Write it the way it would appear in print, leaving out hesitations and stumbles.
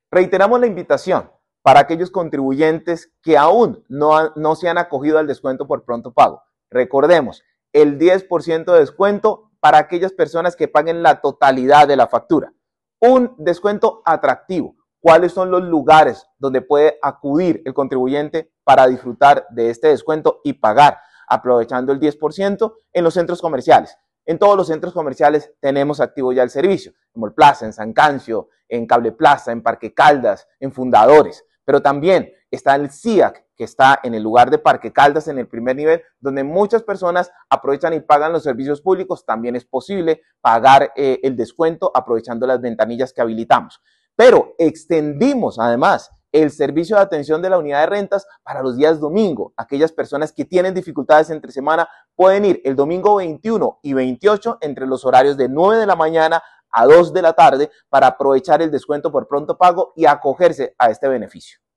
Reiteramos la invitación para aquellos contribuyentes que aún no se han acogido al descuento por pronto pago. Recordemos, el 10% de descuento para aquellas personas que paguen la totalidad de la factura. Un descuento atractivo. ¿Cuáles son los lugares donde puede acudir el contribuyente para disfrutar de este descuento y pagar aprovechando el 10%? En los centros comerciales. En todos los centros comerciales tenemos activo ya el servicio, en Mall Plaza, en San Cancio, en Cable Plaza, en Parque Caldas, en Fundadores, pero también está el CIAC, que está en el lugar de Parque Caldas, en el primer nivel, donde muchas personas aprovechan y pagan los servicios públicos. También es posible pagar el descuento aprovechando las ventanillas que habilitamos. Pero extendimos además el servicio de atención de la unidad de rentas para los días domingo. Aquellas personas que tienen dificultades entre semana pueden ir el domingo 21 y 28 entre los horarios de 9 de la mañana a 2 de la tarde para aprovechar el descuento por pronto pago y acogerse a este beneficio.